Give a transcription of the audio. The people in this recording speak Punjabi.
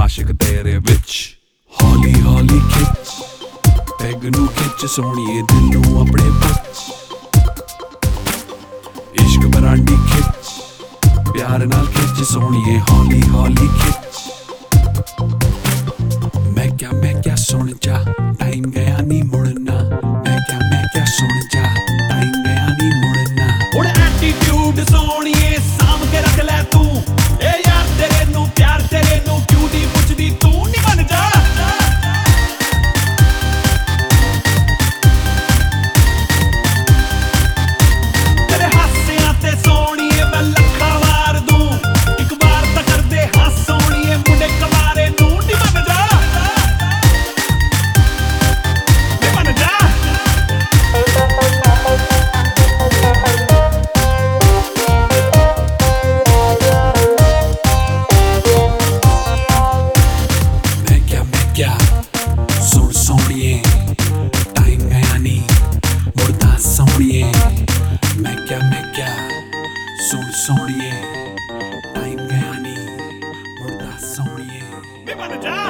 ਆਸ਼ਿਕ ਤੇਰੇ ਵਿੱਚ। ਹੌਲੀ ਹੌਲੀ ਖਿੱਚ ਪੈਗ ਨੂੰ ਖਿੱਚ ਸੋਹਣੀਏ ਦਿਲ ਨੂੰ ਆਪਣੇ ਵਿੱਚ। ਇਸ਼ਕ ਬਰਾਂਡੀ ਖਿੱਚ ਪਿਆਰ ਨਾਲ ਖਿੱਚ ਸੋਹਣੀਏ ਹੌਲੀ ਹੌਲੀ ਖਿੱਚ। ਮੈਂ ਕਿਆ ਸੁਣ ਜਾ ਟਾਈਮ ਗਿਆ ਨੀ ਮੁੜਨਾ। ਮੈਂ ਕਿਆ ਸੁਣ ਜਾ ਟਾਈਮ ਗਿਆ ਨੀ ਮੁੜਨਾ। ਹੁਣ ਐਟੀਟਿਊਡ ਸੋਹਣੀਏ ਸਾਂਭ ਕੇ ਰੱਖ ਲੈ ਤੂੰ। ਇਹ ਯਾਰ ਤੇਰੇ ਨੂੰ ਪਿਆਰ ਤੇਰੇ ਨੂੰ ਕਿਉਂ ਨਹੀਂ ਪੁੱਛਦੀ ਤੂੰ ਨੀ ਬਣ ਜਾ। ਤੇਰੇ ਹਾਸਿਆਂ ਤੇ ਸੋਹਣੀਏ ਮੈਂ ਲੱਖਾਂ ਵਾਰ ਦੂੰ। ਇੱਕ ਵਾਰ ਤਾਂ ਕਰਦੇ ਹੱਸ ਸੋਹਣੀਏ ਮੁੰਡੇ ਕਵਾਰੇ ਨੂੰ ਨੀ ਬਣ ਜਾ। ਨੀ ਬਣ ਜਾ। ਸੁਣ ਸੋਹਣੀਏ ਟਾਈਮ ਗਿਆ ਨੀ ਮੁੜਦਾ ਸੋਹਣੀਏ। ਮੈਂ ਕਿਆ ਸੁਣ ਸੋਹਣੀਏ ਟਾਈਮ ਗਿਆ ਨੀ ਮੁੜਦਾ ਸੋਹਣੀਏ। ਨੀ ਬਣ ਜਾ।